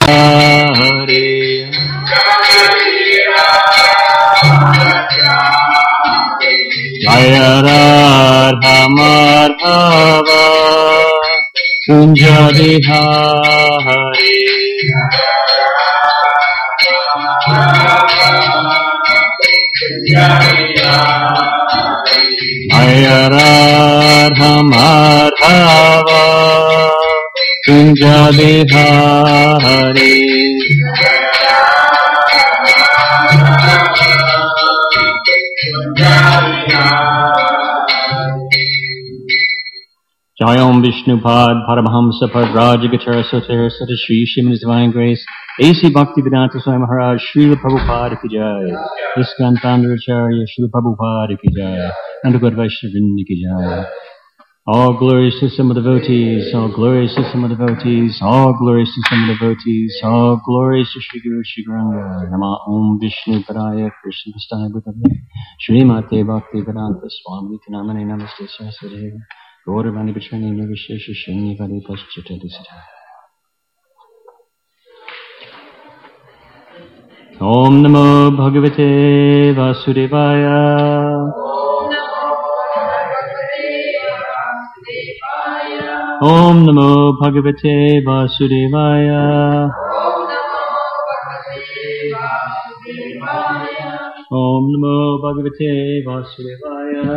Hare Jaya Radha Madhava Kunja Vihari Jaya Radha Madhava Kunja Vihari Jayam Vishnupad Paramahamsa Padrajagachara Sotara Sata Shri Shriman's Divine Grace A.C. Bhaktivedanta Swami Maharaj Srila Prabhupada Ki Jai ISKCON Founder Acharya Srila Prabhupada Ki Jai Nandagod Vaishnavrinda Ki Jai. All glories to some devotees, all glories to some devotees, all glories to some devotees, all glories to Shri Guru Shri Gauranga. Nama Om Vishnu Padaya Krishna Vastaya Bhutale Srimate Bhaktivedanta Swami Namane Namaste Saraswati Gauravani Bachani Navishesha Shani Vadi Paschata Disita. Om Namo Bhagavate Vasudevaya. Om Namo Bhagavate Vasudevaya. Om Namo Bhagavate Vasudevaya.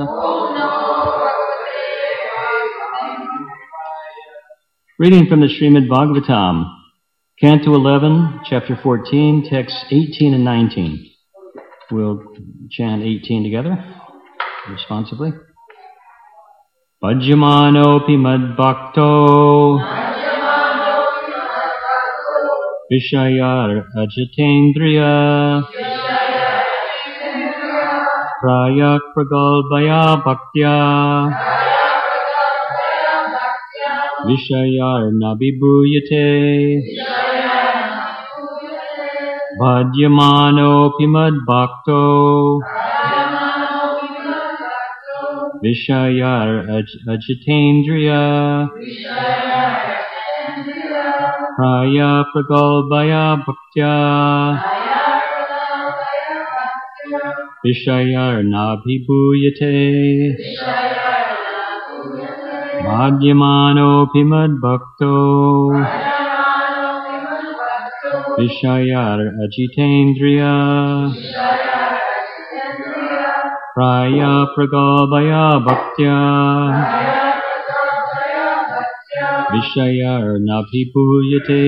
Reading from the Srimad Bhagavatam, Canto 11, Chapter 14, Texts 18 and 19. We'll chant 18 together, responsibly. Vajyamanopi madbhakto Vishayar ajatendriya Prayak pragalbaya bhaktya Vishayar nabibhuyate Vajyamanopi madbhakto Vishayar ajatendriya Praya pragalbaya bhaktya Vishayar nabhibhuyate Bhagyamanopi madbhakto Vishayar ajitendriya Praya pragalbaya bhaktya Vishayar nabhibhuyate.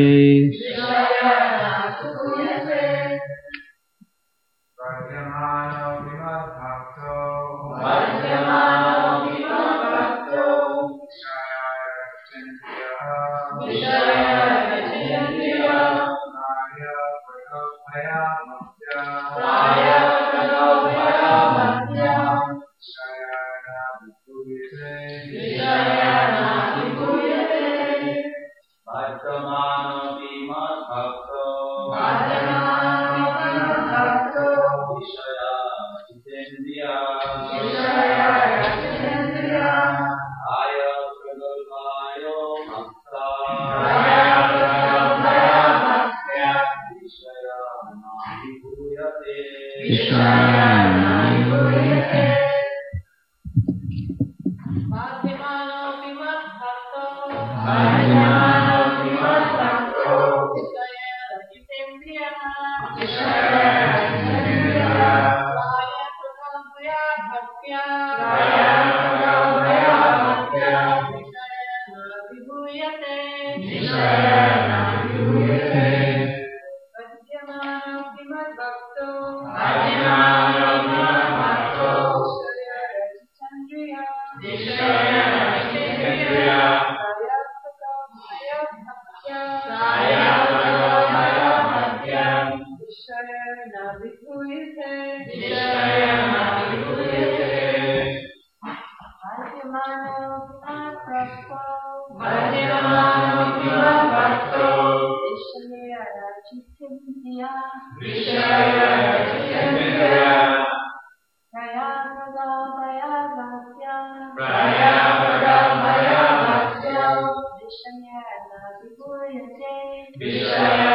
Vishaya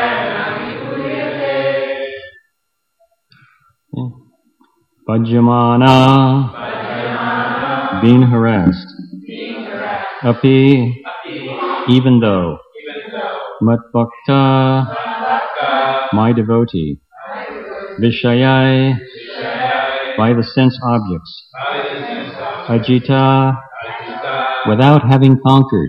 Bhajamana, being harassed. Api, even though. Matbhakta, my devotee. Vishayai, by the sense objects. Ajita, without having conquered.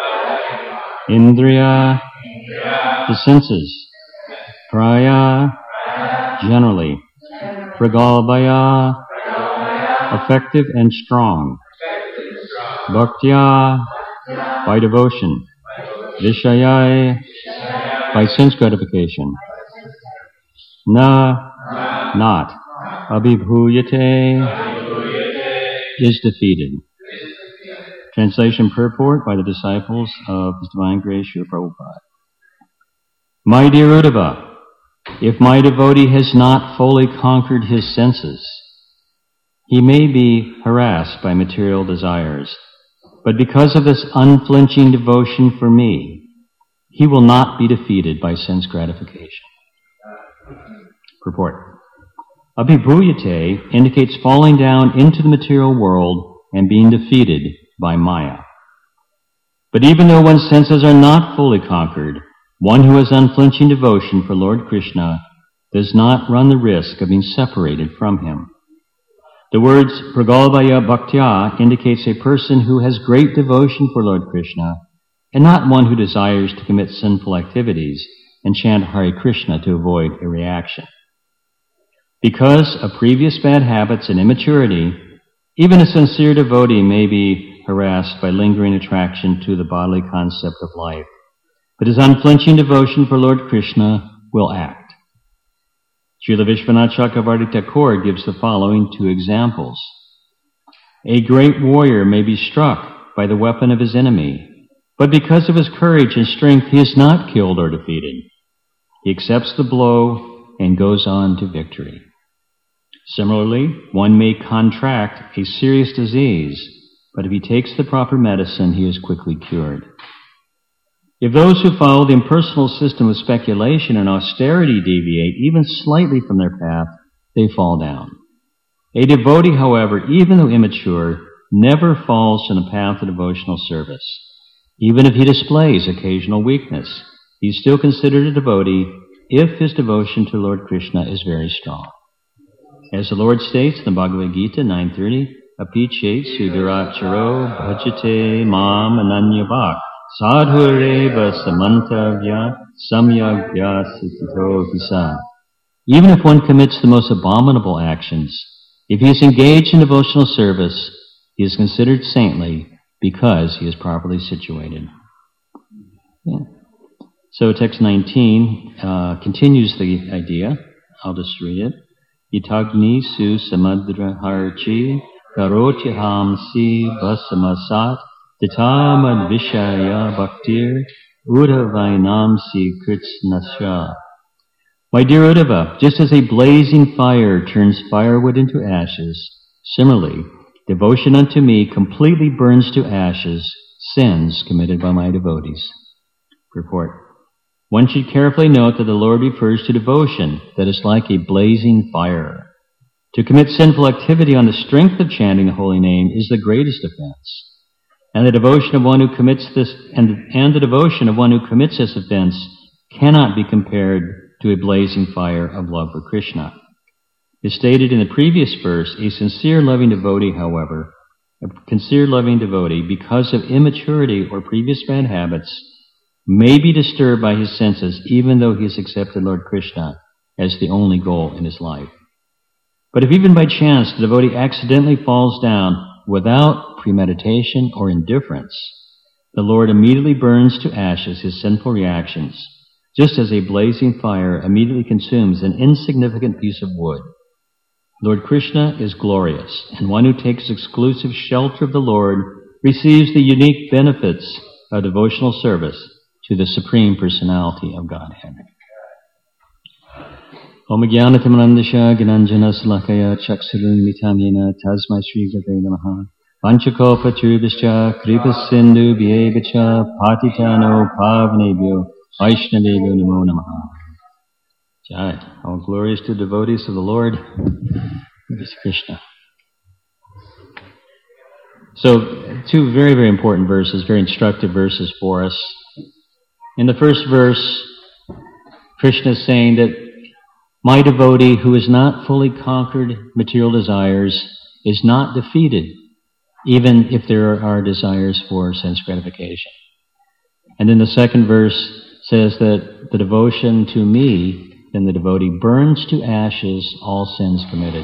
Indriya, the senses. Praya, generally. Pragalbhaya, effective and strong. Bhaktya, by devotion. Vishayai, by sense gratification. Na, not. Abhibhuyate, is defeated. Translation purport by the disciples of His Divine Grace, Srila Prabhupada. My dear Uddhava, if my devotee has not fully conquered his senses, he may be harassed by material desires, but because of this unflinching devotion for me, he will not be defeated by sense gratification. Purport. Abhibhuyate indicates falling down into the material world and being defeated by Maya. But even though one's senses are not fully conquered, one who has unflinching devotion for Lord Krishna does not run the risk of being separated from him. The words Pragalbhaya Bhaktya indicates a person who has great devotion for Lord Krishna and not one who desires to commit sinful activities and chant Hare Krishna to avoid a reaction. Because of previous bad habits and immaturity, even a sincere devotee may be harassed by lingering attraction to the bodily concept of life, but his unflinching devotion for Lord Krishna will act. Srila Vishwanath Chakravarti Thakur gives the following two examples. A great warrior may be struck by the weapon of his enemy, but because of his courage and strength, he is not killed or defeated. He accepts the blow and goes on to victory. Similarly, one may contract a serious disease, but if he takes the proper medicine, he is quickly cured. If those who follow the impersonal system of speculation and austerity deviate even slightly from their path, they fall down. A devotee, however, even though immature, never falls from the path of devotional service. Even if he displays occasional weakness, he is still considered a devotee if his devotion to Lord Krishna is very strong. As the Lord states in the Bhagavad Gita 9:30, Apiche sudaracharo bhajate mam ananyabhak sadhureva samantavya samyagya sitito hisa. Even if one commits the most abominable actions, if he is engaged in devotional service, he is considered saintly because he is properly situated. Yeah. So text 19 continues the idea. I'll just read it. Itagni su samadra harchi karoti hamsi vasamasat titamad vishaya bhaktir uddhavainamsi kritsnasya. My dear Uddhava, just as a blazing fire turns firewood into ashes, similarly, devotion unto me completely burns to ashes sins committed by my devotees. Purport. One should carefully note that the Lord refers to devotion that is like a blazing fire. To commit sinful activity on the strength of chanting the holy name is the greatest offense. And the devotion of one who commits this offense cannot be compared to a blazing fire of love for Krishna. As stated in the previous verse, a sincere loving devotee, because of immaturity or previous bad habits, may be disturbed by his senses even though he has accepted Lord Krishna as the only goal in his life. But if even by chance the devotee accidentally falls down without premeditation or indifference, the Lord immediately burns to ashes his sinful reactions, just as a blazing fire immediately consumes an insignificant piece of wood. Lord Krishna is glorious, and one who takes exclusive shelter of the Lord receives the unique benefits of devotional service to the Supreme Personality of Godhead. Om Jnanatimanandasya Gnanjana Salakaya Chaksurunmitam Yena Tasmai Shri Gurave Namaha Panchakopa Churubhischa Kripa Sindhu Bhyevacha Patitano Pavnebhyo Vaishnavebhyo Namo Namaha. Jai. All glories to devotees of the Lord. Just Krishna. So, two very, very important verses, very instructive verses for us. In the first verse, Krishna is saying that my devotee who has not fully conquered material desires is not defeated, even if there are desires for sense gratification. And then the second verse says that the devotion to me, then the devotee, burns to ashes all sins committed.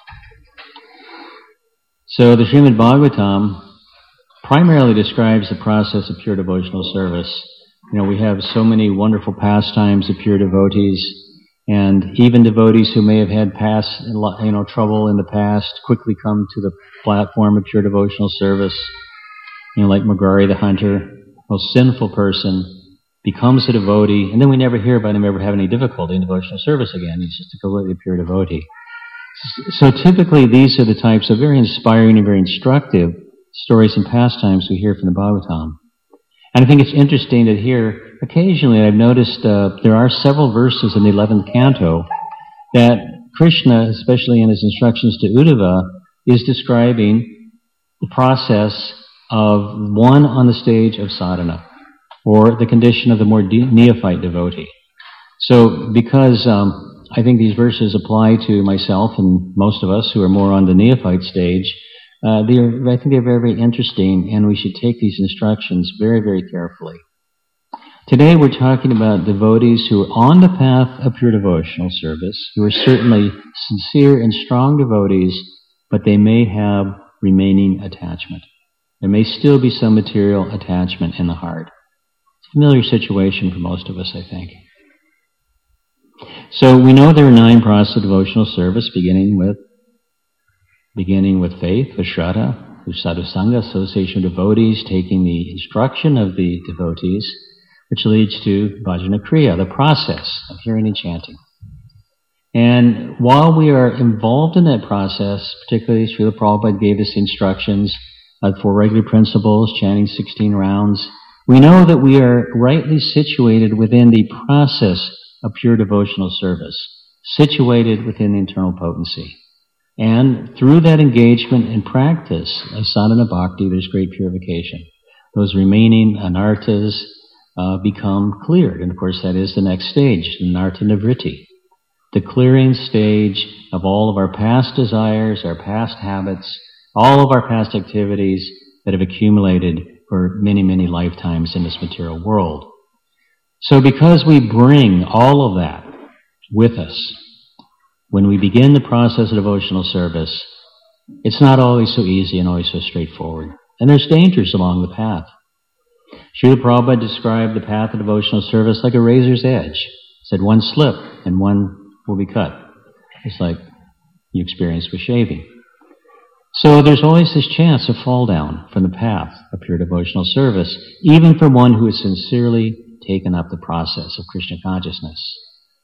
So the Srimad Bhagavatam primarily describes the process of pure devotional service. You know, we have so many wonderful pastimes of pure devotees, and even devotees who may have had trouble in the past quickly come to the platform of pure devotional service. You know, like Mugari the hunter, most sinful person, becomes a devotee, and then we never hear about him ever having any difficulty in devotional service again. He's just a completely pure devotee. So typically these are the types of very inspiring and very instructive stories and pastimes we hear from the Bhagavatam. And I think it's interesting that here, occasionally I've noticed there are several verses in the 11th canto that Krishna, especially in his instructions to Uddhava, is describing the process of one on the stage of sadhana, or the condition of the more neophyte devotee. So because I think these verses apply to myself and most of us who are more on the neophyte stage, I think they're very, very interesting, and we should take these instructions very, very carefully. Today we're talking about devotees who are on the path of pure devotional service, who are certainly sincere and strong devotees, but they may have remaining attachment. There may still be some material attachment in the heart. It's a familiar situation for most of us, I think. So we know there are 9 processes of devotional service, beginning with faith, with shraddha, with sadhusanga, association of devotees, taking the instruction of the devotees, which leads to bhajana kriya, the process of hearing and chanting. And while we are involved in that process, particularly Srila Prabhupada gave us instructions for regular principles, chanting 16 rounds, we know that we are rightly situated within the process of pure devotional service, situated within the internal potency. And through that engagement and practice of sadhana bhakti, there's great purification. Those remaining anarthas become cleared. And of course, that is the next stage, the anartha nivritti, the clearing stage of all of our past desires, our past habits, all of our past activities that have accumulated for many, many lifetimes in this material world. So because we bring all of that with us, when we begin the process of devotional service, it's not always so easy and always so straightforward. And there's dangers along the path. Srila Prabhupada described the path of devotional service like a razor's edge. He said one slip and one will be cut. It's like you experience with shaving. So there's always this chance of fall down from the path of pure devotional service, even for one who has sincerely taken up the process of Krishna consciousness.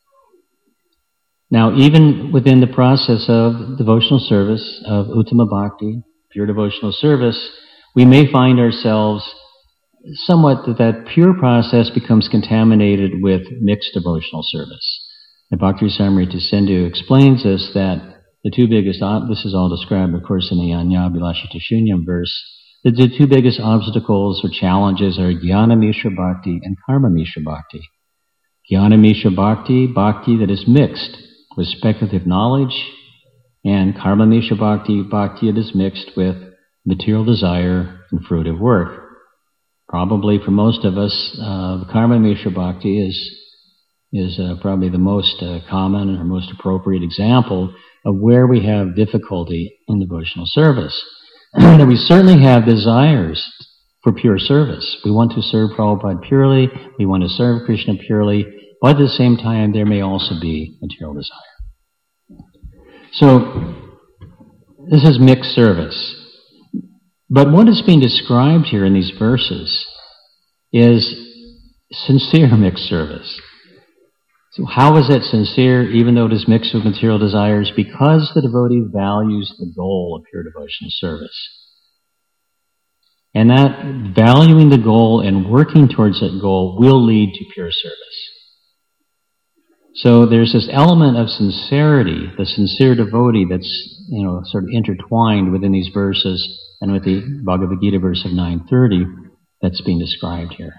Now, even within the process of devotional service, of Uttama Bhakti, pure devotional service, we may find ourselves somewhat that pure process becomes contaminated with mixed devotional service. And Bhakti Rasamrita Sindhu explains us that the two biggest, this is all described, of course, in the Anyabhilasha Shunyam verse, that the two biggest obstacles or challenges are Jnana Mishra Bhakti and Karma Mishra Bhakti. Jnana Mishra Bhakti, bhakti that is mixed with speculative knowledge, and Karma Mishra Bhakti, bhakti that is mixed with material desire and fruitive work. Probably for most of us, the Karma Mishra Bhakti is probably the most common or most appropriate example of where we have difficulty in devotional service. That we certainly have desires for pure service. We want to serve Prabhupada purely, we want to serve Krishna purely, but at the same time there may also be material desire. So, this is mixed service. But what is being described here in these verses is sincere mixed service. So how is that sincere, even though it is mixed with material desires? Because the devotee values the goal of pure devotional service. And that valuing the goal and working towards that goal will lead to pure service. So there's this element of sincerity, the sincere devotee that's, sort of intertwined within these verses and with the Bhagavad Gita verse of 930 that's being described here.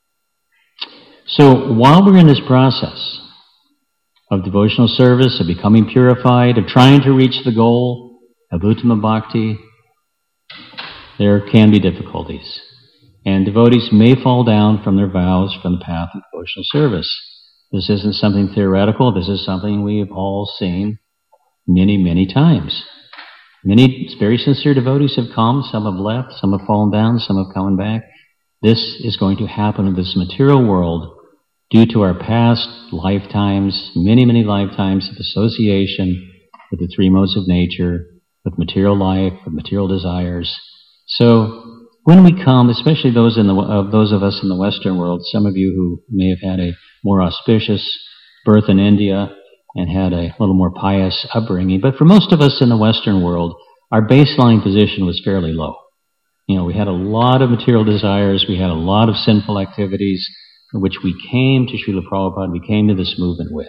So while we're in this process of devotional service, of becoming purified, of trying to reach the goal of Uttama Bhakti, there can be difficulties. And devotees may fall down from their vows, from the path of devotional service. This isn't something theoretical. This is something we have all seen many, many times. Many very sincere devotees have come. Some have left. Some have fallen down. Some have come back. This is going to happen in this material world due to our past lifetimes, many, many lifetimes of association with the three modes of nature, with material life, with material desires. So when we come, especially those of us in the Western world, some of you who may have had a more auspicious birth in India and had a little more pious upbringing, but for most of us in the Western world, our baseline position was fairly low. We had a lot of material desires, we had a lot of sinful activities, which we came to Srila Prabhupada, we came to this movement with.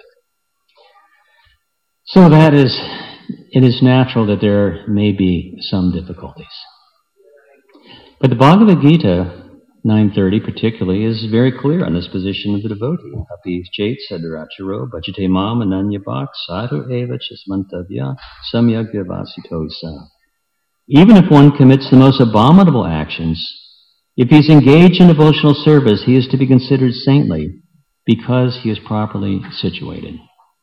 So it is natural that there may be some difficulties. But the Bhagavad Gita, 930 particularly, is very clear on this position of the devotee. Api chet sadaracharo bhajate mam ananyabhak sadhu eva chismantavya samyagya vasito sa. Even if one commits the most abominable actions, if he's engaged in devotional service, he is to be considered saintly because he is properly situated.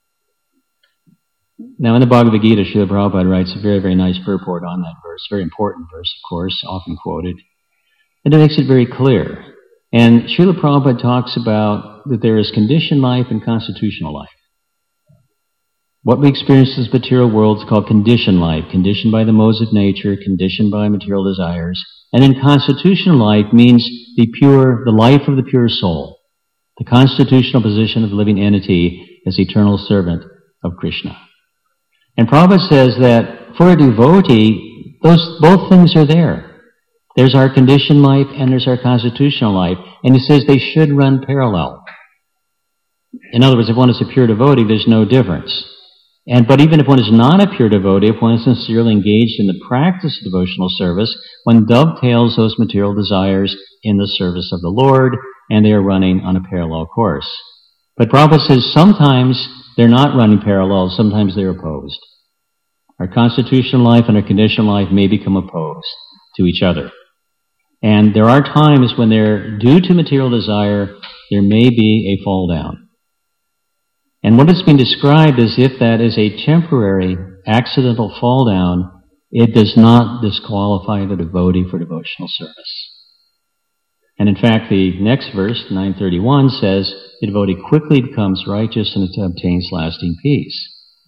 Now, in the Bhagavad Gita, Srila Prabhupada writes a very, very nice purport on that verse, very important verse, of course, often quoted. And it makes it very clear. And Srila Prabhupada talks about that there is conditioned life and constitutional life. What we experience in this material world is called conditioned life, conditioned by the modes of nature, conditioned by material desires. And then constitutional life means the life of the pure soul, the constitutional position of the living entity as eternal servant of Krishna. And Prabhupada says that for a devotee, both things are there. There's our conditioned life and there's our constitutional life. And he says they should run parallel. In other words, if one is a pure devotee, there's no difference. But even if one is not a pure devotee, if one is sincerely engaged in the practice of devotional service, one dovetails those material desires in the service of the Lord, and they are running on a parallel course. But Prabhupada says sometimes they're not running parallel, sometimes they're opposed. Our constitutional life and our conditional life may become opposed to each other. And there are times when due to material desire, there may be a fall down. And what is being described is if that is a temporary, accidental fall down, it does not disqualify the devotee for devotional service. And in fact, the next verse, 931, says, the devotee quickly becomes righteous and obtains lasting peace.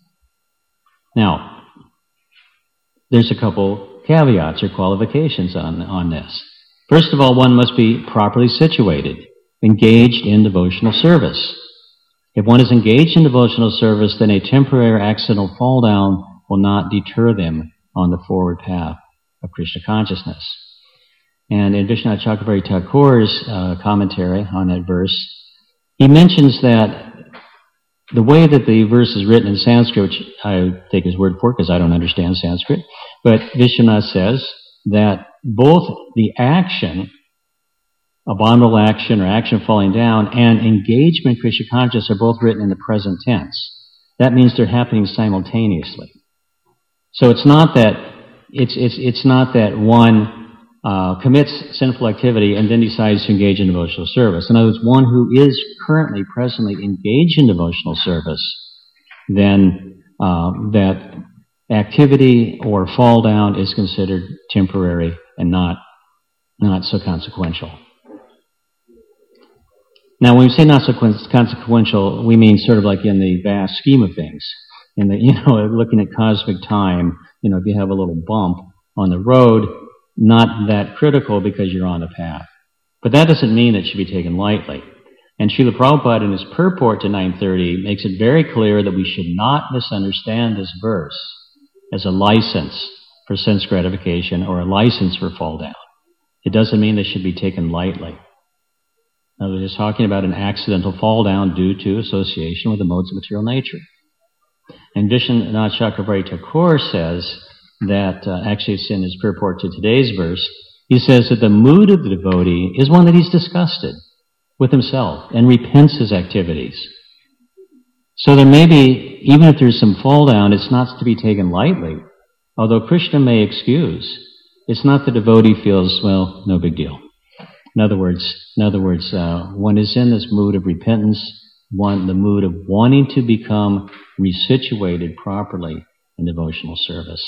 Now, there's a couple caveats or qualifications on this. First of all, one must be properly situated, engaged in devotional service. If one is engaged in devotional service, then a temporary or accidental fall down will not deter them on the forward path of Krishna consciousness. And in Vishwanath Chakravarti Thakur's commentary on that verse, he mentions that the way that the verse is written in Sanskrit, which I take his word for because I don't understand Sanskrit, but Vishwanath says that both the action, abominable action or action falling down, and engagement in Krishna consciousness are both written in the present tense. That means they're happening simultaneously. So it's not that one commits sinful activity and then decides to engage in devotional service. In other words, one who is presently engaged in devotional service, then that activity or fall down is considered temporary and not so consequential. Now, when we say not so consequential, we mean sort of like in the vast scheme of things. Looking at cosmic time, if you have a little bump on the road, not that critical because you're on the path. But that doesn't mean it should be taken lightly. And Srila Prabhupada in his purport to 930 makes it very clear that we should not misunderstand this verse as a license for sense gratification or a license for fall down. It doesn't mean they should be taken lightly. Now, we're just talking about an accidental fall down due to association with the modes of material nature. And Vishwanath Chakravarti Thakur says that, actually it's in his purport to today's verse, he says that the mood of the devotee is one that he's disgusted with himself and repents his activities. So there may be, even if there's some fall down, it's not to be taken lightly. Although Krishna may excuse, it's not the devotee feels, well, no big deal. In other words, one is in this mood of repentance, the mood of wanting to become resituated properly in devotional service.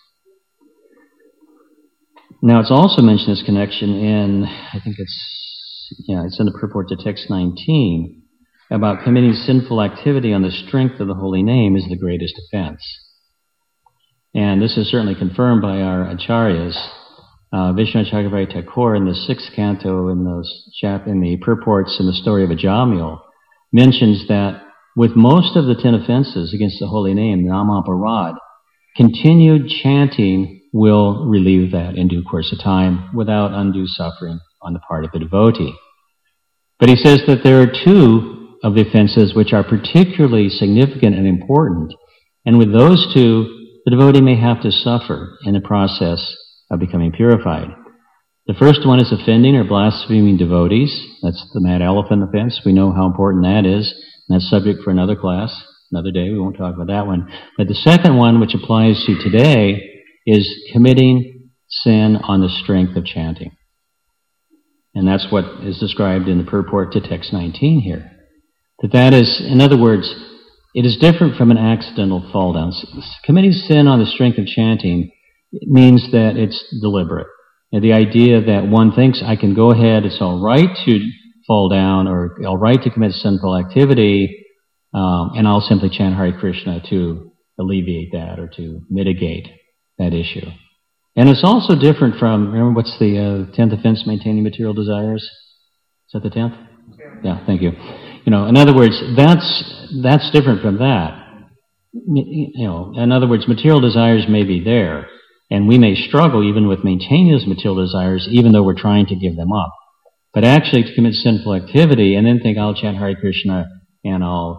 Now, it's also mentioned this connection in, I think it's in the purport to text 19, about committing sinful activity on the strength of the holy name is the greatest offense. And this is certainly confirmed by our acharyas. Vishwanath Chakravarti Thakur in the 6th canto in the purports in the story of Ajamil mentions that with most of the 10 offenses against the holy name, Namaparad, continued chanting will relieve that in due course of time without undue suffering on the part of the devotee. But he says that there are 2 of the offenses which are particularly significant and important, and with those 2, the devotee may have to suffer in the process of becoming purified. The first one is offending or blaspheming devotees. That's the mad elephant offense. We know how important that is. And that's subject for another class, another day. We won't talk about that one. But the second one, which applies to today, is committing sin on the strength of chanting. And that's what is described in the purport to text 19 here. That is, in other words, it is different from an accidental fall down. Committing sin on the strength of chanting means that it's deliberate. And the idea that one thinks I can go ahead, it's all right to fall down or all right to commit sinful activity, and I'll simply chant Hare Krishna to alleviate that or to mitigate that issue. And it's also different from, remember what's the 10th offense, maintaining material desires? Is that the 10th? Yeah, thank you. In other words, that's different from that. In other words, material desires may be there, and we may struggle even with maintaining those material desires, even though we're trying to give them up. But actually, to commit sinful activity and then think I'll chant Hare Krishna and I'll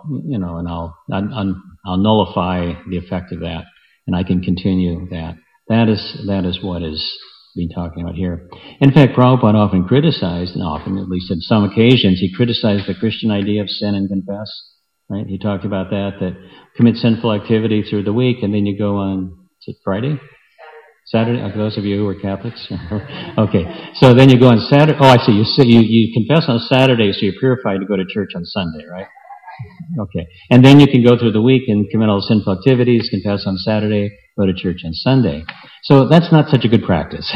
nullify the effect of that, and I can continue that. That is what is being talking about here. In fact, Prabhupada often criticized, and often, at least on some occasions, he criticized the Christian idea of sin and confess. Right? He talked about that commit sinful activity through the week, and then you go on, is it Friday? Saturday? For those of you who are Catholics? Okay. So then you go on Saturday. Oh, I see. You confess on Saturday, so you're purified to go to church on Sunday, right? Okay. And then you can go through the week and commit all the sinful activities, confess on Saturday, go to church on Sunday. So that's not such a good practice.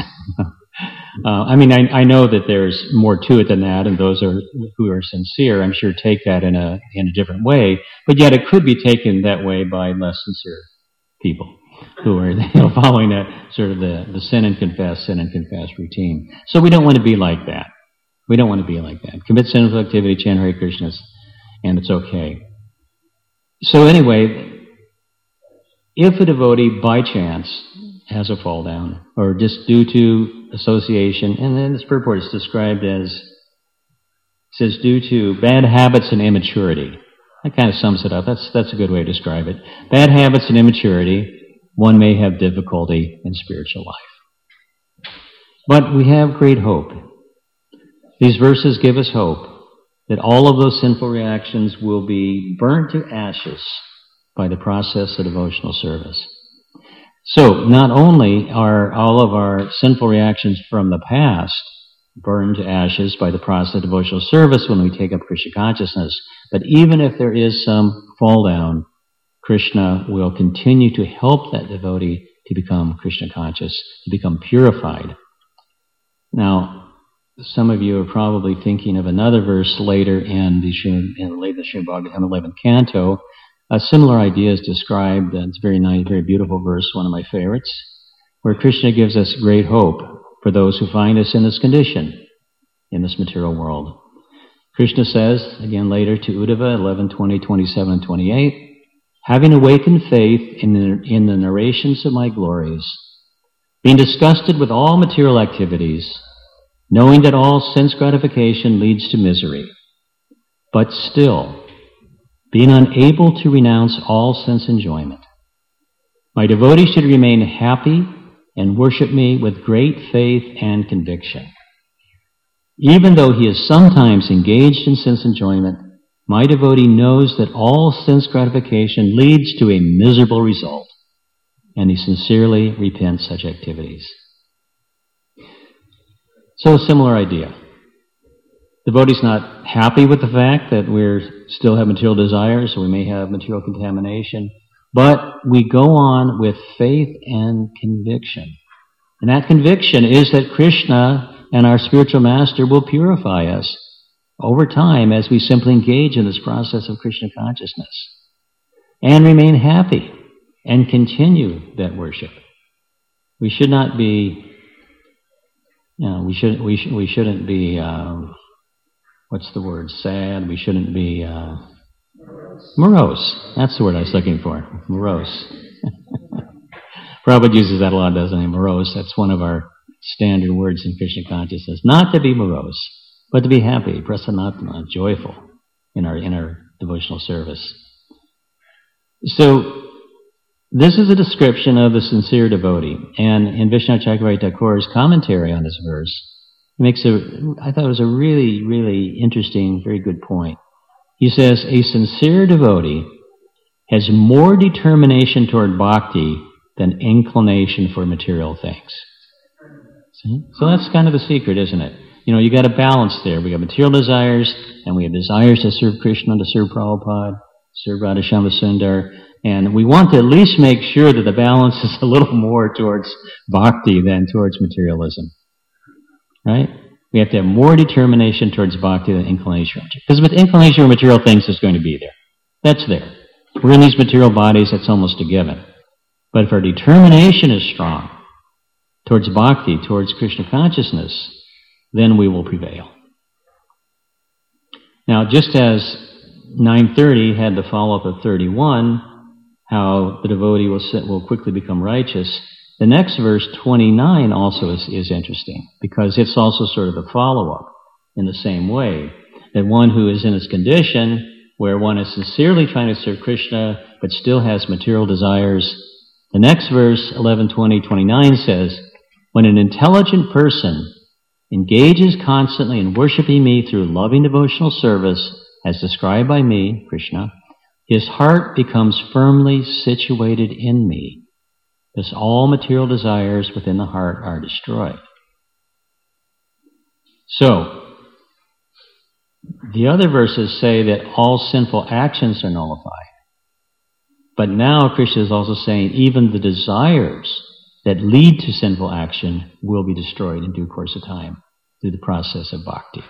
I know that there's more to it than that, and those who are sincere, I'm sure, take that in a different way. But yet it could be taken that way by less sincere people who are following that sort of the sin and confess routine. So we don't want to be like that. We don't want to be like that. Commit sinful activity, chant Hare Krishna, and it's okay. So anyway, if a devotee by chance has a fall down, or just due to association, and then this purport is described as, says, due to bad habits and immaturity. That kind of sums it up. That's a good way to describe it. Bad habits and immaturity, one may have difficulty in spiritual life. But we have great hope. These verses give us hope that all of those sinful reactions will be burnt to ashes by the process of devotional service. So, not only are all of our sinful reactions from the past burned to ashes by the process of devotional service when we take up Krishna consciousness, but even if there is some fall down, Krishna will continue to help that devotee to become Krishna conscious, to become purified. Now, some of you are probably thinking of another verse later in the Srimad Bhagavatam 11th canto. A similar idea is described. It's a very nice, very beautiful verse, one of my favorites, where Krishna gives us great hope for those who find us in this condition, in this material world. Krishna says, again later to Uddhava, 11, 20, 27, and 28, having awakened faith in the narrations of my glories, being disgusted with all material activities, knowing that all sense gratification leads to misery, but still being unable to renounce all sense enjoyment. My devotee should remain happy and worship me with great faith and conviction. Even though he is sometimes engaged in sense enjoyment, my devotee knows that all sense gratification leads to a miserable result, and he sincerely repents such activities. So a similar idea. The devotee's not happy with the fact that we still have material desires, so we may have material contamination, but we go on with faith and conviction. And that conviction is that Krishna and our spiritual master will purify us over time as we simply engage in this process of Krishna consciousness and remain happy and continue that worship. We should not be, we shouldn't be, what's the word, sad. We shouldn't be morose. That's the word I was looking for, morose. Prabhupada uses that a lot, doesn't he? Morose. That's one of our standard words in Krishna consciousness. Not to be morose, but to be happy, prasanatma, joyful in our devotional service. So, this is a description of the sincere devotee. And in Vishwanath Chakravarti Thakur's commentary on this verse, I thought it was a really, really interesting, very good point. He says, a sincere devotee has more determination toward bhakti than inclination for material things. See? So that's kind of the secret, isn't it? You got a balance there. We have material desires, and we have desires to serve Krishna, to serve Prabhupada, serve Radhashama Sundar, and we want to at least make sure that the balance is a little more towards bhakti than towards materialism. Right? We have to have more determination towards bhakti than inclination. Because with inclination for material things, it's going to be there. That's there. We're in these material bodies, that's almost a given. But if our determination is strong towards bhakti, towards Krishna consciousness, then we will prevail. Now, just as 930 had the follow-up of 31, how the devotee will quickly become righteous, the next verse, 29, also is interesting, because it's also sort of the follow-up in the same way, that one who is in this condition where one is sincerely trying to serve Krishna but still has material desires. The next verse, 11:20-29, says, when an intelligent person engages constantly in worshiping me through loving devotional service, as described by me, Krishna, his heart becomes firmly situated in me. Thus all material desires within the heart are destroyed. So, the other verses say that all sinful actions are nullified. But now Krishna is also saying even the desires that lead to sinful action will be destroyed in due course of time through the process of bhakti. Of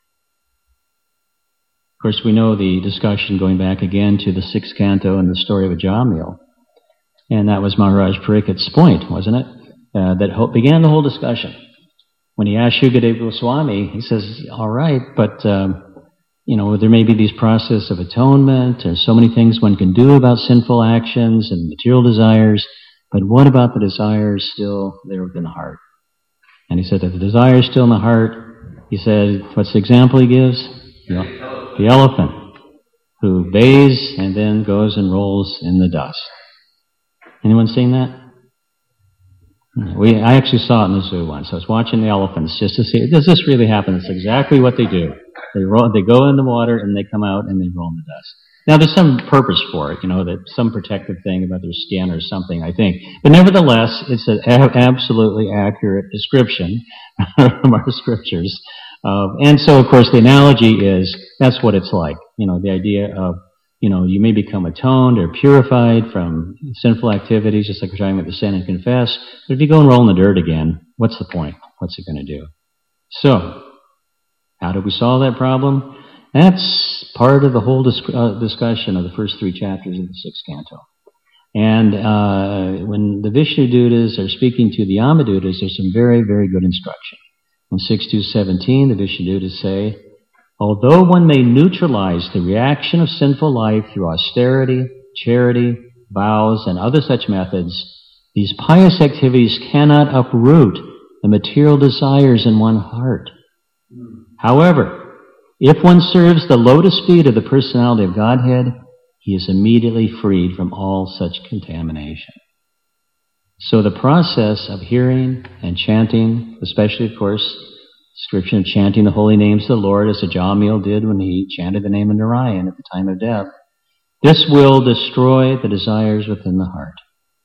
course, we know the discussion going back again to the 6th canto and the story of Ajamil. And that was Maharaj Parikat's point, wasn't it? That began the whole discussion. When he asked Shukadeva Goswami, he says, all right, but, there may be these process of atonement. There's so many things one can do about sinful actions and material desires, but what about the desires still there within the heart? And he said that the desire is still in the heart. He said, what's the example he gives? The elephant who bathes and then goes and rolls in the dust. Anyone seen that? I actually saw it in the zoo once. I was watching the elephants just to see, does this really happen? It's exactly what they do. They go in the water and they come out and they roll in the dust. Now there's some purpose for it, that some protective thing about their skin or something, I think. But nevertheless, it's an absolutely accurate description from our scriptures. And so, of course, the analogy is, that's what it's like. The idea of, you may become atoned or purified from sinful activities, just like we're talking about the sin and confess. But if you go and roll in the dirt again, what's the point? What's it going to do? So, how do we solve that problem? That's part of the whole discussion of the first 3 chapters of the 6th canto. And when the Vishnu Dutas are speaking to the Yamadutas, there's some very, very good instruction. In 6.2.17, the Vishnu Dutas say, although one may neutralize the reaction of sinful life through austerity, charity, vows, and other such methods, these pious activities cannot uproot the material desires in one's heart However, if one serves the lotus feet of the personality of Godhead, he is immediately freed from all such contamination. So the process of hearing and chanting, especially, of course, description of chanting the holy names of the Lord, as Ajamil did when he chanted the name of Narayan at the time of death, this will destroy the desires within the heart.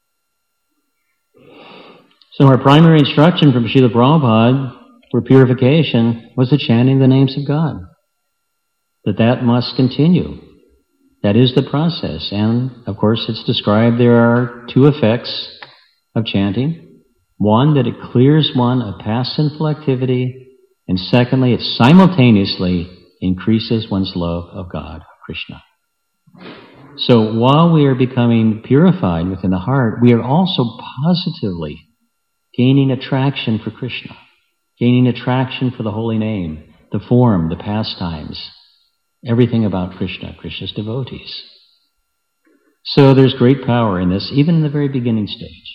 So our primary instruction from Srila Prabhupada for purification was the chanting the names of God. That must continue. That is the process. And, of course, it's described there are two effects of chanting. One, that it clears one of past sinful activity. And secondly, it simultaneously increases one's love of God, Krishna. So while we are becoming purified within the heart, we are also positively gaining attraction for Krishna, gaining attraction for the holy name, the form, the pastimes, everything about Krishna, Krishna's devotees. So there's great power in this, even in the very beginning stage.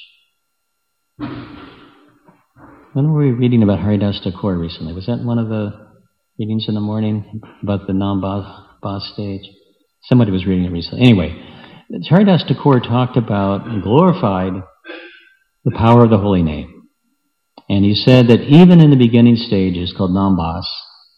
When were we reading about Haridas Thakur recently? Was that one of the readings in the morning about the non-Bas stage? Somebody was reading it recently. Anyway, Haridas Thakur talked about and glorified the power of the holy name. And he said that even in the beginning stages called non-Bas,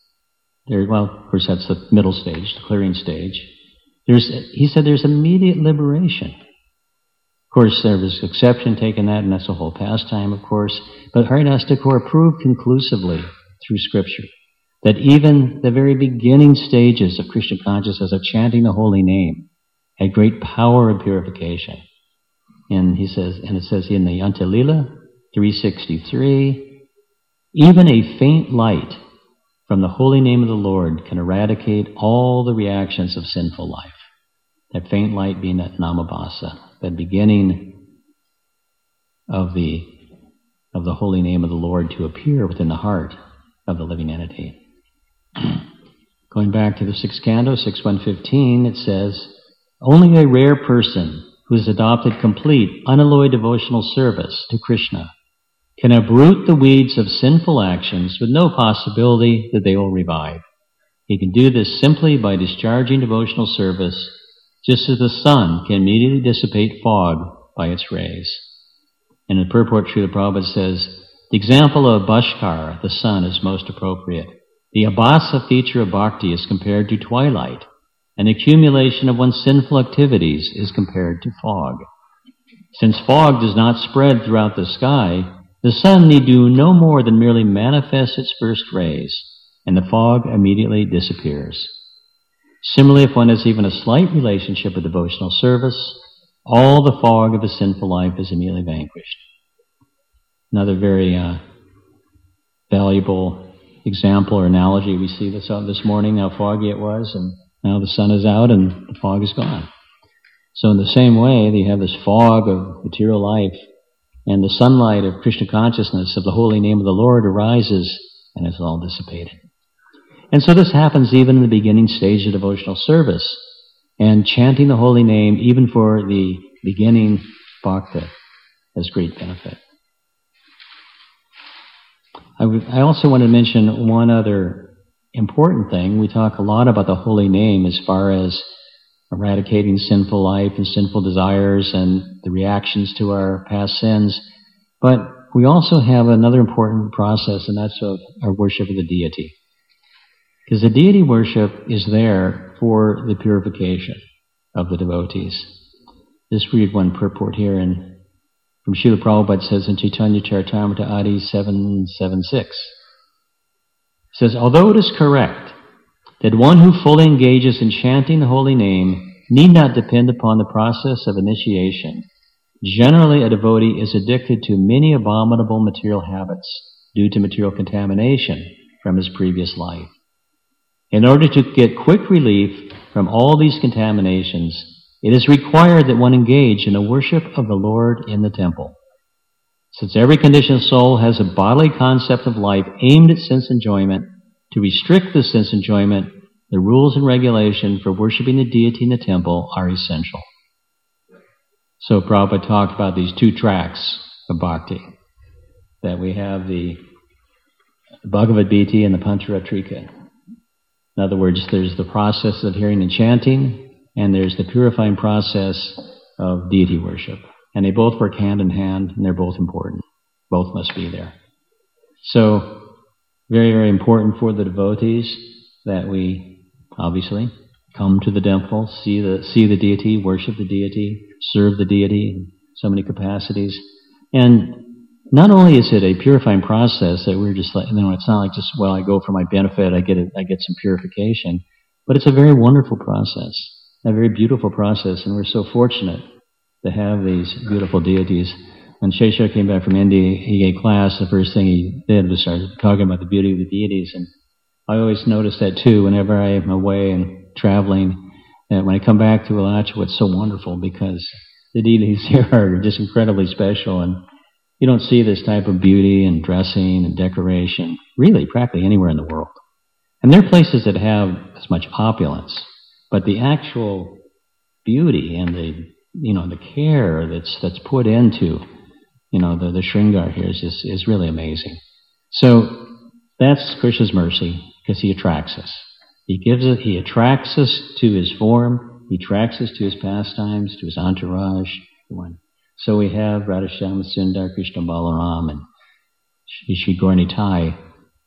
of course that's the middle stage, the clearing stage, he said there's immediate liberation. Of course, there was exception taken that, and that's the whole pastime, of course. But Haridas Thakur proved conclusively through Scripture that even the very beginning stages of Krishna consciousness, of chanting the holy name, had great power of purification. And it says in the Antalila 363, even a faint light from the holy name of the Lord can eradicate all the reactions of sinful life. That faint light being that namabhasa, the beginning of the holy name of the Lord to appear within the heart of the living entity. Going back to the 6th canto, 6.115, it says, only a rare person who has adopted complete, unalloyed devotional service to Krishna can uproot the weeds of sinful actions with no possibility that they will revive. He can do this simply by discharging devotional service, just as the sun can immediately dissipate fog by its rays. And in the purport, Srila Prabhupada says, the example of Bhaskara, the sun, is most appropriate. The abhasa feature of bhakti is compared to twilight, and the accumulation of one's sinful activities is compared to fog. Since fog does not spread throughout the sky, the sun need do no more than merely manifest its first rays, and the fog immediately disappears. Similarly, if one has even a slight relationship with devotional service, all the fog of a sinful life is immediately vanquished. Another very valuable example or analogy, we see this morning, how foggy it was, and now the sun is out and the fog is gone. So in the same way, you have this fog of material life, and the sunlight of Krishna consciousness, of the holy name of the Lord, arises, and it's all dissipated. And so this happens even in the beginning stage of devotional service. And chanting the holy name, even for the beginning bhakta, has great benefit. I also want to mention one other important thing. We talk a lot about the holy name as far as eradicating sinful life and sinful desires and the reactions to our past sins. But we also have another important process, and that's of our worship of the deity. Because the deity worship is there for the purification of the devotees. Just read one purport here from Srila Prabhupada. Says in Chaitanya Charitamrita Adi 776. It says, although it is correct that one who fully engages in chanting the holy name need not depend upon the process of initiation, generally a devotee is addicted to many abominable material habits due to material contamination from his previous life. In order to get quick relief from all these contaminations, it is required that one engage in the worship of the Lord in the temple. Since every conditioned soul has a bodily concept of life aimed at sense enjoyment, to restrict the sense enjoyment, the rules and regulation for worshiping the deity in the temple are essential. So Prabhupada talked about these two tracks of bhakti, that we have the Bhagavad Gita and the Pancharatrika. In other words, there's the process of hearing and chanting, and there's the purifying process of deity worship. And they both work hand in hand, and they're both important. Both must be there. So, very, very important for the devotees that we, obviously, come to the temple, see the deity, worship the deity, serve the deity in so many capacities. And not only is it a purifying process that we're just like, it's not like just, well, I go for my benefit, I get some purification, but it's a very wonderful process, a very beautiful process, and we're so fortunate to have these beautiful deities. When Shesha came back from India, he gave class, the first thing he did was start talking about the beauty of the deities, and I always notice that too whenever I am away and traveling, that when I come back to Alachua, it's so wonderful because the deities here are just incredibly special, and you don't see this type of beauty and dressing and decoration really practically anywhere in the world. And there are places that have as much opulence, but the actual beauty and the care that's put into the Shringar here is really amazing. So that's Krishna's mercy because he attracts us. He attracts us to his form, he attracts us to his pastimes, to his entourage. So we have Radhashyama Sundar, Krishna Balaram, and Shri Gaura Nitai,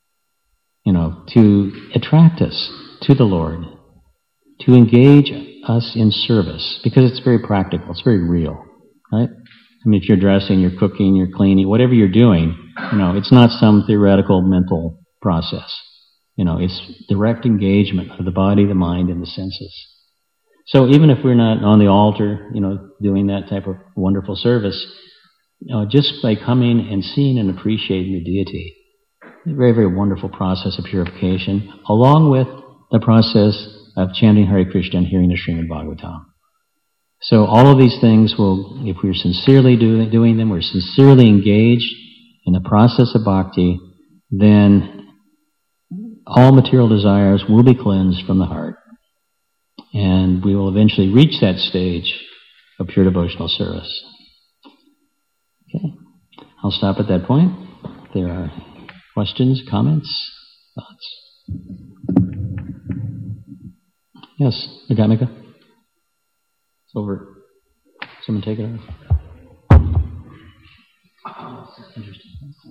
to attract us to the Lord, to engage us in service, because it's very practical, it's very real, right? I mean, if you're dressing, you're cooking, you're cleaning, whatever you're doing, it's not some theoretical mental process. It's direct engagement of the body, the mind, and the senses. So even if we're not on the altar, doing that type of wonderful service, just by coming and seeing and appreciating the deity, a very, very wonderful process of purification, along with the process of chanting Hare Krishna and hearing the Srimad Bhagavatam. So all of these things will, if we're sincerely doing them, we're sincerely engaged in the process of bhakti, then all material desires will be cleansed from the heart. And we will eventually reach that stage of pure devotional service. Okay. I'll stop at that point. If there are questions, comments, thoughts. Yes, Agamika? It's over. Someone take it over. Oh, that's interesting.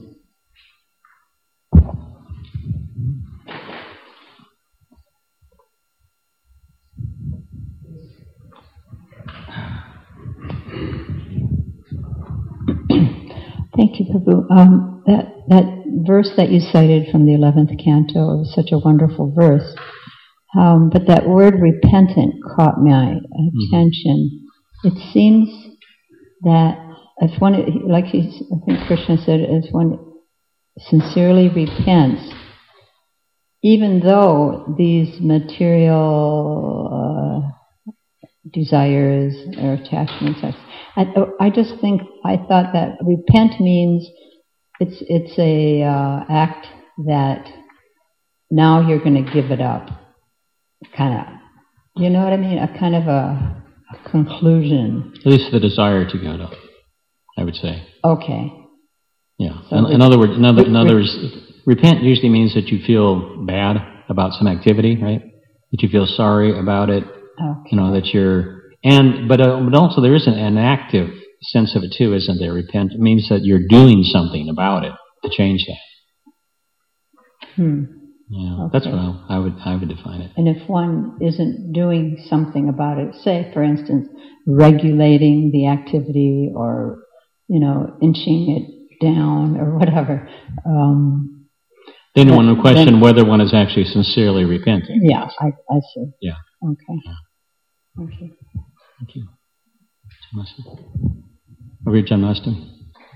Thank you, Prabhu. That verse that you cited from the 11th canto was such a wonderful verse. But that word repentant caught my attention. It seems that if one, I think Krishna said, if one sincerely repents, even though these material desires or attachments, I thought that repent means it's a act that now you're going to give it up, kind of. You know what I mean? A kind of a conclusion. At least the desire to give it up, I would say. Okay. Yeah. So in other words, repent usually means that you feel bad about some activity, right? That you feel sorry about it. Okay. That you're, but also there is an active sense of it too, isn't there? Repent means that you're doing something about it to change that. Yeah, okay. That's what I would define it. And if one isn't doing something about it, say for instance, regulating the activity or inching it down or whatever. Then one would question whether one is actually sincerely repenting. Yeah, I see. Yeah. Okay. Yeah. Thank you. Thank you. Over here, John Maston.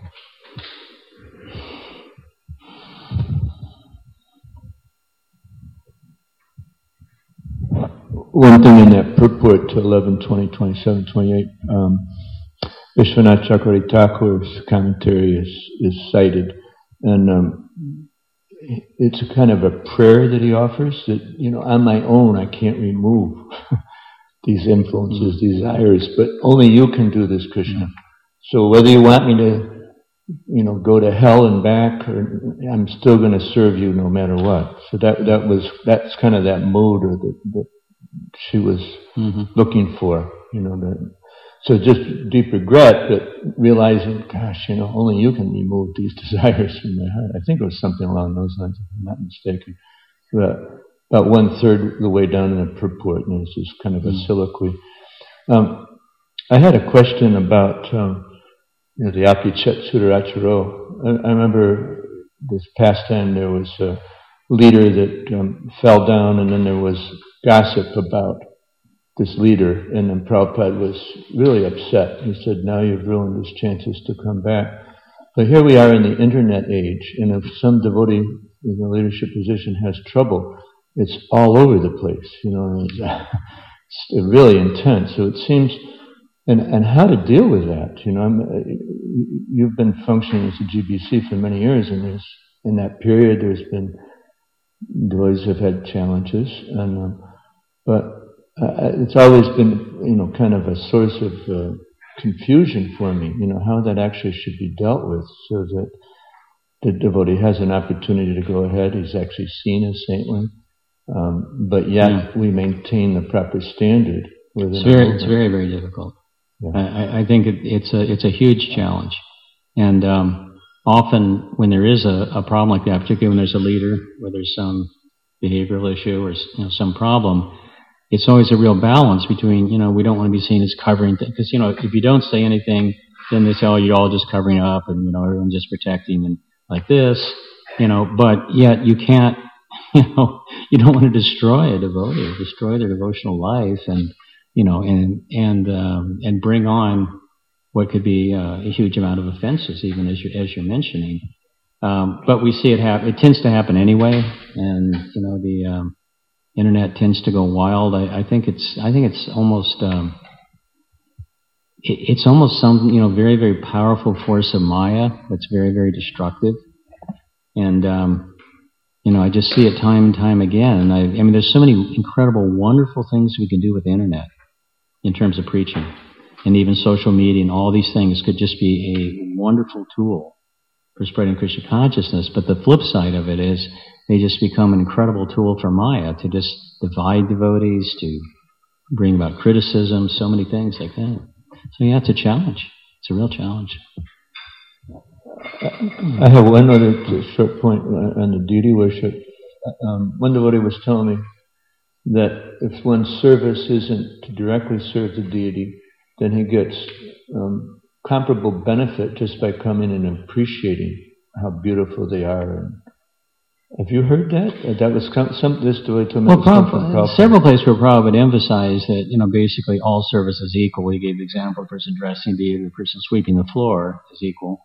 One thing in that purport to 11, 20, 27, 28, Vishwanath Chakravarti Thakur's commentary is cited, and it's a kind of a prayer that he offers that, on my own I can't remove these influences, desires, but only you can do this, Krishna. So whether you want me to go to hell and back, or I'm still going to serve you no matter what. So that's kind of that mode that she was looking for, so just deep regret, but realizing, gosh, only you can remove these desires from my heart. I think it was something along those lines, if I'm not mistaken. But about 1/3 of the way down in the purport, and it's just kind of a soliloquy. I had a question about, the Apichet Sudaracharo. I remember this past time there was a leader that fell down, and then there was gossip about this leader, and then Prabhupada was really upset. He said, now you've ruined his chances to come back. But here we are in the internet age, and if some devotee in a leadership position has trouble, it's all over the place, it's really intense. So it seems, and how to deal with that, you've been functioning as a GBC for many years, and in that period there's been, devotees have had challenges, but it's always been, kind of a source of confusion for me, how that actually should be dealt with, so that the devotee has an opportunity to go ahead. He's actually seen as saintly, but yet we maintain the proper standard. It's very, very difficult. Yeah. I think it's a huge challenge, and often when there is a problem like that, particularly when there's a leader, where there's some behavioral issue or some problem, it's always a real balance between, we don't want to be seen as covering things, because, if you don't say anything, then they say, oh, you're all just covering up, and, everyone's just protecting, and like this, but yet you can't, you don't want to destroy a devotee, or destroy their devotional life, and, and bring on what could be a huge amount of offenses, even as you're mentioning. But we see it tends to happen anyway, and, the internet tends to go wild. I think it's almost it's almost some very, very powerful force of Maya that's very, very destructive, and I just see it time and time again. And I mean, there's so many incredible, wonderful things we can do with the internet in terms of preaching, and even social media, and all these things could just be a wonderful tool for spreading Krishna consciousness. But the flip side of it is, they just become an incredible tool for Maya to just divide devotees, to bring about criticism, so many things like that. So yeah, it's a challenge. It's a real challenge. I have one other short point on the deity worship. One devotee was telling me that if one's service isn't to directly serve the deity, then he gets comparable benefit just by coming and appreciating how beautiful they are. And have you heard that? That was this devotee told me. Well, several places where Prabhupada emphasized that basically all service is equal. He gave the example of the person dressing the deity, the person sweeping the floor is equal.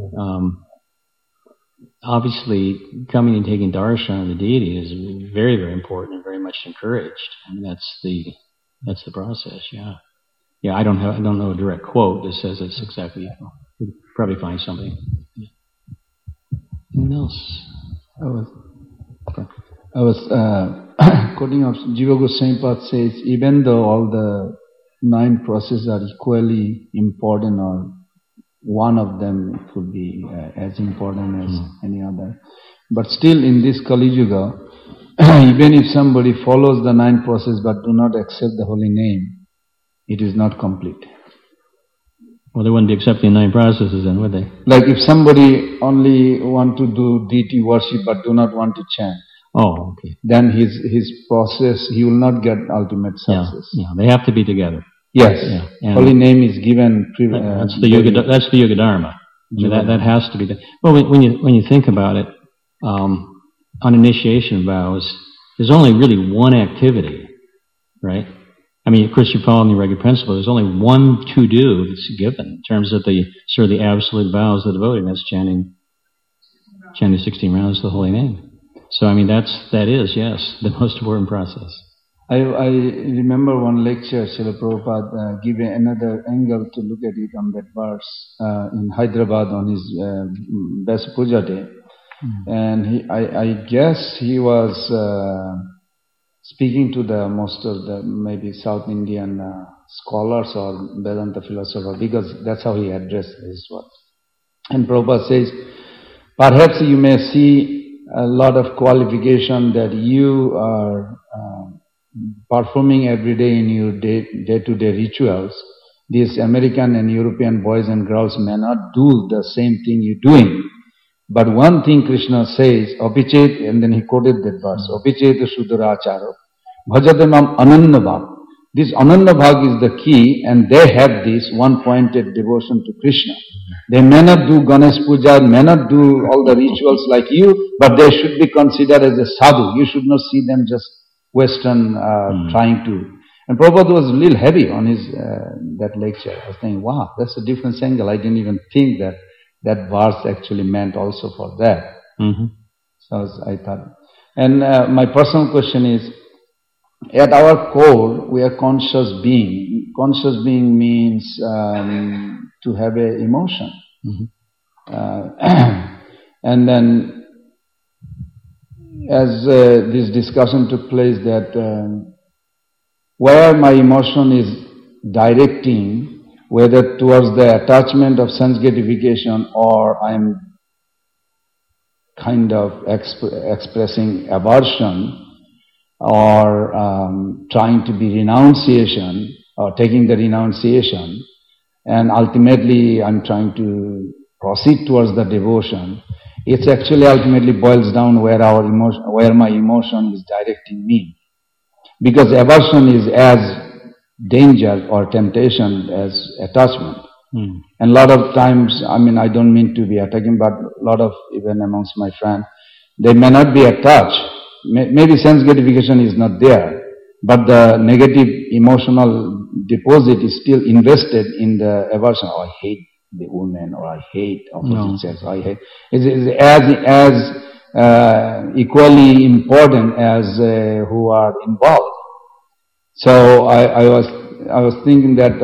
Obviously, coming and taking darshan of the deity is very, very important and very much encouraged. I mean, that's the process. Yeah. I don't know a direct quote that says it's exactly equal. We'll probably find something. Yeah. Anyone else? I was quoting of Jiva Goswami Pad says, even though all the 9 processes are equally important, or one of them could be as important as any other, but still in this Kali Yuga, even if somebody follows the 9 processes but do not accept the holy name, it is not complete. Well, they wouldn't be accepting 9 processes then, would they? Like if somebody only want to do deity worship but do not want to chant, okay, then his process, he will not get ultimate success. Yeah, they have to be together. Yes, yeah. Holy name is given. That's the Yuga Dharma. That has to be done. Well, when you think about it, on initiation vows, there's only really one activity, right? I mean, of course, you're following the regular principle. There's only one to-do that's given in terms of the absolute vows of the devotee, and that's chanting 16 rounds of the holy name. So, I mean, that is the most important process. I remember one lecture, Srila Prabhupada gave another angle to look at it on that verse in Hyderabad on his Best Puja Day. And I guess he was speaking to most of the maybe South Indian scholars or Vedanta philosophers, because that's how he addressed his work. And Prabhupada says, perhaps you may see a lot of qualification that you are performing every day in your day-to-day rituals. These American and European boys and girls may not do the same thing you're doing. But one thing Krishna says, Apichet, and then he quoted that verse, Apichet Suduracharo, Bhajatanam Anannabhav. This Anannabhav is the key, and they have this one-pointed devotion to Krishna. They may not do Ganesh Puja, may not do all the rituals like you, but they should be considered as a sadhu. You should not see them just Western trying to. And Prabhupada was a little heavy on his that lecture. I was thinking, wow, that's a different angle. I didn't even think that that verse actually meant also for that. So I thought. And my personal question is, at our core, we are conscious being. Conscious being means to have an emotion. And then, as this discussion took place, that where my emotion is directing, whether towards the attachment of sense gratification or I'm kind of expressing aversion or trying to be renunciation or taking the renunciation, and ultimately I'm trying to proceed towards the devotion, it actually ultimately boils down where my emotion is directing me. Because aversion is as danger or temptation as attachment. And a lot of times, I mean, I don't mean to be attacking, but a lot of, even amongst my friends, they may not be attached. Maybe sense gratification is not there, but the negative emotional deposit is still invested in the aversion. Oh, I hate the woman, or I hate opposite sex, I hate. It's as equally important as who are involved. So I was thinking that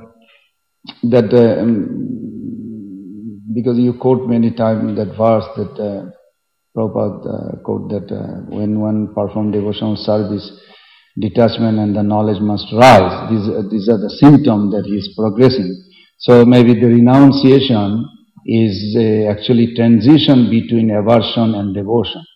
because you quote many times that verse that Prabhupada quote that when one performs devotional service, detachment and the knowledge must rise. These are the symptoms that he is progressing. So maybe the renunciation is actually transition between aversion and devotion.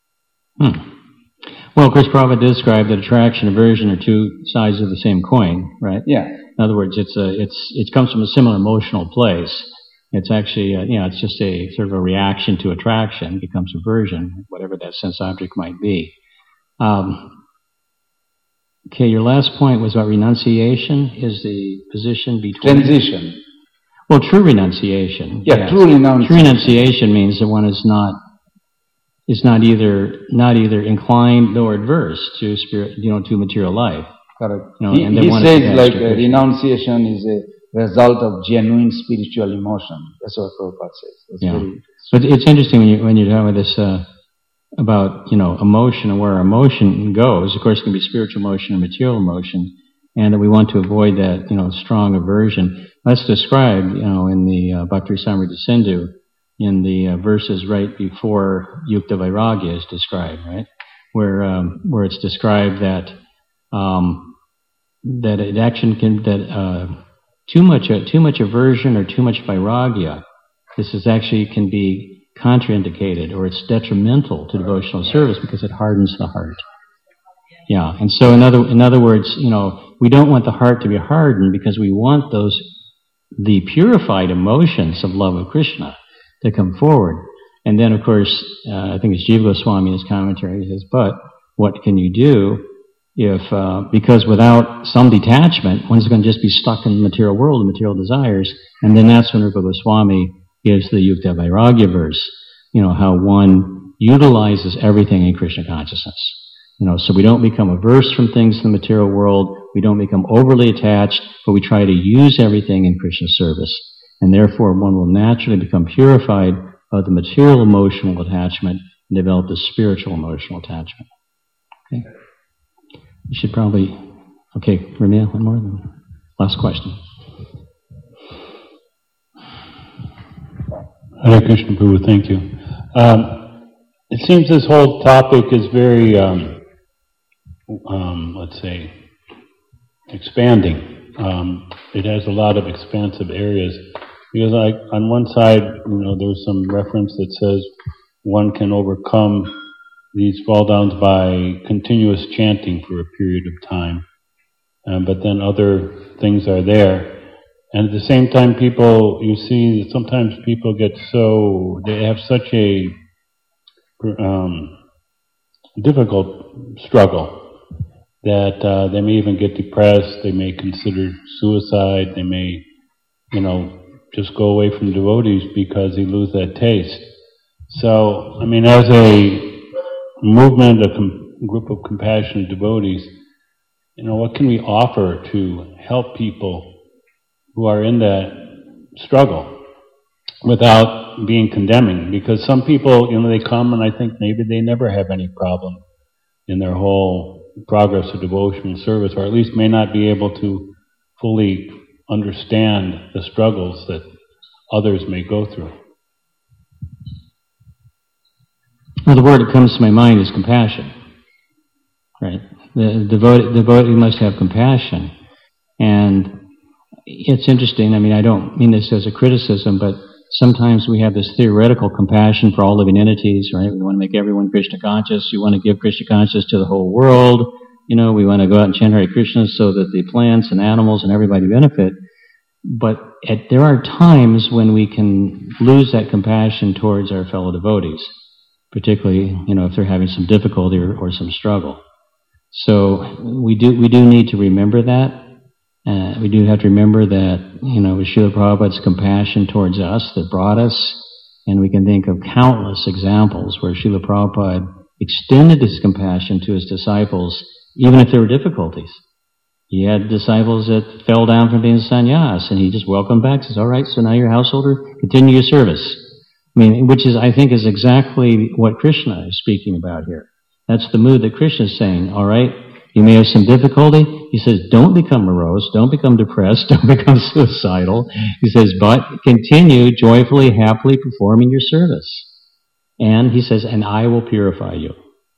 Well, of course, Prabhupada described that attraction and aversion are two sides of the same coin, right? Yeah. In other words, it comes from a similar emotional place. It's actually, it's just a sort of a reaction to attraction, becomes aversion, whatever that sense object might be. Okay, your last point was about renunciation is the position between... Transition. Well, true renunciation. Yeah, yes. True renunciation. True renunciation means that one is not either inclined nor adverse to spirit, to material life. Correct. He says like renunciation is a result of genuine spiritual emotion. That's what Prabhupada says. But it's interesting when you're talking about this about emotion and where our emotion goes. Of course, it can be spiritual emotion and material emotion, and that we want to avoid that strong aversion. That's described in the Bhakti Rasamrita Sindhu. In the verses right before Yukta Vairagya is described, right? Where it's described that it actually too much aversion or too much vairagya, this is actually can be contraindicated, or it's detrimental to devotional service because it hardens the heart. Yeah, and so in other words, we don't want the heart to be hardened because we want the purified emotions of love of Krishna to come forward. And then, of course, I think it's Jiva Goswami in his commentary, he says, but what can you do if, because without some detachment, one's going to just be stuck in the material world, the material desires, and then that's when Rupa Goswami gives the Yukta Vairagya verse, how one utilizes everything in Krishna consciousness. So we don't become averse from things in the material world, we don't become overly attached, but we try to use everything in Krishna service. And therefore one will naturally become purified of the material emotional attachment and develop the spiritual emotional attachment. Okay? You should probably... Okay, Ramya, one more. Last question. Hare Krishna, Prabhu, thank you. It seems this whole topic is very, let's say, expanding. It has a lot of expansive areas. Because like on one side, there's some reference that says one can overcome these fall downs by continuous chanting for a period of time. But then other things are there. And at the same time, you see that sometimes people they have such a difficult struggle that they may even get depressed, they may consider suicide, they may, just go away from devotees because they lose that taste. So, as a movement, a group of compassionate devotees, what can we offer to help people who are in that struggle without being condemning? Because some people, they come and I think maybe they never have any problem in their whole progress of devotional service, or at least may not be able to fully understand the struggles that others may go through. Well, the word that comes to my mind is compassion, right? The devotee must have compassion. And it's interesting, I don't mean this as a criticism, but sometimes we have this theoretical compassion for all living entities, right? We want to make everyone Krishna conscious. We want to give Krishna consciousness to the whole world. We want to go out and chant Hare Krishna so that the plants and animals and everybody benefit. But there are times when we can lose that compassion towards our fellow devotees, particularly, if they're having some difficulty or some struggle. So we do need to remember that. We do have to remember that, with Srila Prabhupada's compassion towards us that brought us, and we can think of countless examples where Srila Prabhupada extended his compassion to his disciples, even if there were difficulties. He had disciples that fell down from being sannyas, and he just welcomed back, says, all right, so now you're a householder, continue your service. Which I think is exactly what Krishna is speaking about here. That's the mood that Krishna is saying, all right, you may have some difficulty. He says, don't become morose, don't become depressed, don't become suicidal. He says, but continue joyfully, happily performing your service. And he says, and I will purify you.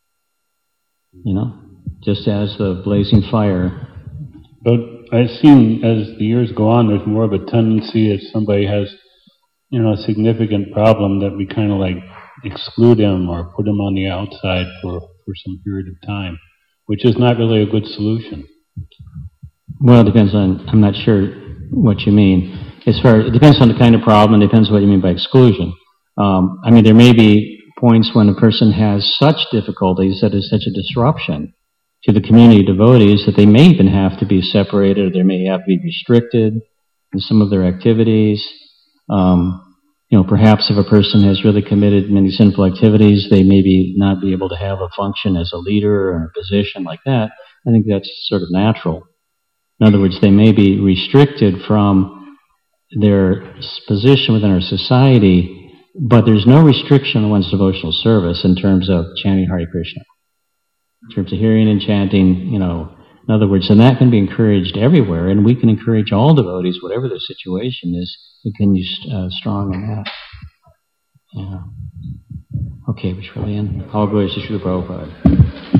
Just as the blazing fire. But I've seen as the years go on, there's more of a tendency if somebody has, a significant problem that we kind of like exclude him or put him on the outside for some period of time, which is not really a good solution. Well, it depends on, I'm not sure what you mean. It depends on the kind of problem, and depends on what you mean by exclusion. There may be points when a person has such difficulties that is such a disruption to the community of devotees that they may even have to be separated, or they may have to be restricted in some of their activities. Perhaps if a person has really committed many sinful activities, they maybe not be able to have a function as a leader or a position like that. I think that's sort of natural. In other words, they may be restricted from their position within our society, but there's no restriction on one's devotional service in terms of chanting Hare Krishna. In terms of hearing and chanting, in other words, and that can be encouraged everywhere, and we can encourage all devotees, whatever their situation is, we can be strong in that. Yeah. Okay, we should really end. All glories to Srila Prabhupada.